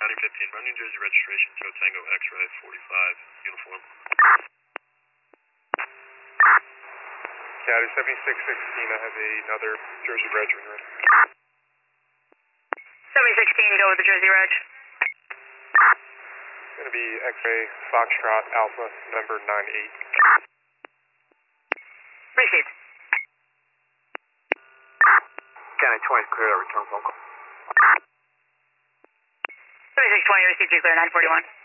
County 15, run New Jersey registration, Joe Tango X-ray 45, uniform. County 7616, I have another Jersey reg when you're ready. 7016, go with the Jersey reg. It's going to be X-ray Foxtrot Alpha, number 98. Received. County 20 clear, return phone call. 7620, received, you clear 941.